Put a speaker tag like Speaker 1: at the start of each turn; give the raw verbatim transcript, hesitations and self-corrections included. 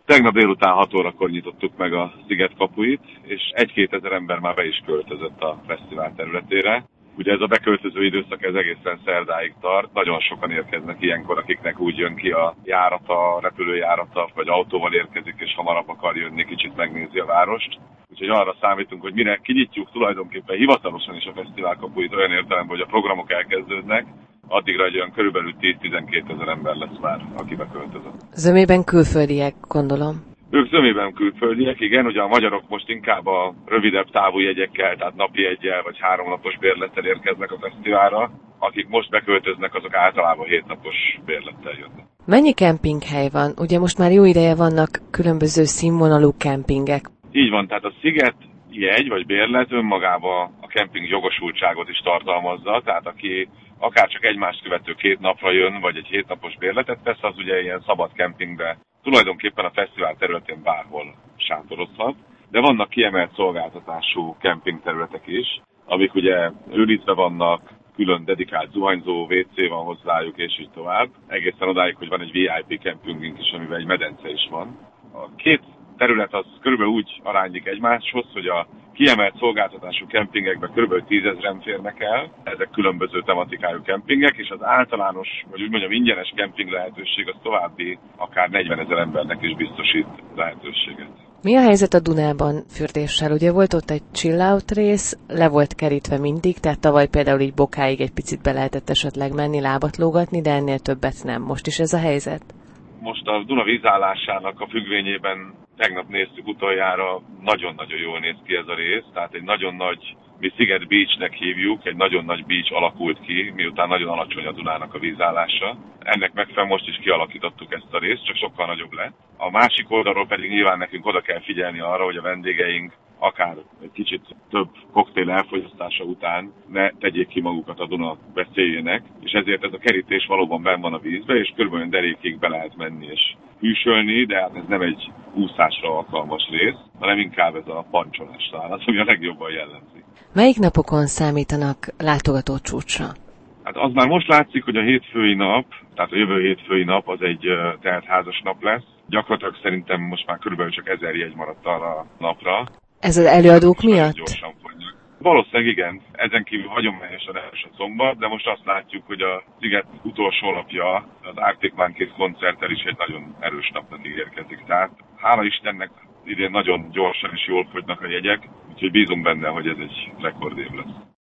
Speaker 1: Tegnap délután hat órakor nyitottuk meg a sziget kapuit, és egy-két ezer ember már be is költözött a fesztivál területére. Ugye ez a beköltöző időszak ez egészen szerdáig tart, nagyon sokan érkeznek ilyenkor, akiknek úgy jön ki a járata, repülőjárata, vagy autóval érkezik, és hamarabb akar jönni, kicsit megnézi a várost. Úgyhogy arra számítunk, hogy mire kinyitjuk tulajdonképpen hivatalosan is a fesztivál kapuit olyan értelemben, hogy a programok elkezdődnek, addigra egy olyan körülbelül tíz-tizenkét ezer ember lesz már, aki beköltözött.
Speaker 2: Zömében külföldiek, gondolom.
Speaker 1: Ők zömében külföldiek, igen, ugye a magyarok most inkább a rövidebb távú jegyekkel, tehát napi egyel vagy háromnapos bérlettel érkeznek a fesztiválra. Akik most beköltöznek, azok általában hétnapos bérlettel jönnek.
Speaker 2: Mennyi kempinghely van? Ugye most már jó ideje vannak különböző színvonalú kempingek.
Speaker 1: Így van, tehát a sziget jegy vagy bérlet önmagában a kemping jogosultságot is tartalmazza, tehát aki akár csak egymást követő két napra jön, vagy egy hétnapos bérletet vesz, az ugye ilyen szabad kempingbe tulajdonképpen a fesztivál területén bárhol sátorozhat, de vannak kiemelt szolgáltatású kempingterületek is, amik ugye őrizve vannak, külön dedikált zuhanyzó, vé cé van hozzájuk, és így tovább. Egészen odáig, hogy van egy vé i pé kempingünk is, amiben egy medence is van. A két terület az körülbelül úgy aránylik egymáshoz, hogy a kiemelt szolgáltatású kempingekben körülbelül tízezren férnek el, ezek különböző tematikájú kempingek, és az általános, vagy úgy mondjam, ingyenes kemping lehetőség az további akár negyvenezer embernek is biztosít lehetőséget.
Speaker 2: Mi a helyzet a Dunában fürdéssel? Ugye volt ott egy chill-out rész, le volt kerítve mindig, tehát tavaly például így bokáig egy picit be lehetett esetleg menni, lábat lógatni, de ennél többet nem. Most is ez a helyzet?
Speaker 1: Most a Duna vízállásának a függvényében tegnap néztük utoljára, nagyon-nagyon jól néz ki ez a rész, tehát egy nagyon nagy, mi Sziget Beachnek hívjuk, egy nagyon nagy beach alakult ki, miután nagyon alacsony a Dunának a vízállása. Ennek megfelelően most is kialakítottuk ezt a részt, csak sokkal nagyobb lett. A másik oldalról pedig nyilván nekünk oda kell figyelni arra, hogy a vendégeink akár egy kicsit több koktél elfogyasztása után ne tegyék ki magukat a Duna veszélyének, és ezért ez a kerítés valóban benn van a vízbe, és körülbelül derékig be lehet menni és hűsölni, de hát ez nem egy úszásra alkalmas rész, hanem inkább ez a pancsolás szállat, ami a legjobban jellemzi.
Speaker 2: Melyik napokon számítanak látogató csúcsra?
Speaker 1: Hát az már most látszik, hogy a hétfői nap, tehát a jövő hétfői nap az egy teltházas nap lesz. Gyakorlatilag szerintem most már körülbelül csak ezer jegy maradt arra a napra.
Speaker 2: Ez az előadók miatt?
Speaker 1: Gyorsan fogynak. Valószínűleg igen, ezen kívül hagyományosan erős a szombat, de most azt látjuk, hogy a sziget utolsó napja, az Arctic Monkeys koncerttel is egy nagyon erős napnak ígérkezik. Tehát hála Istennek idén nagyon gyorsan és jól fogynak a jegyek, úgyhogy bízunk benne, hogy ez egy rekordév lesz.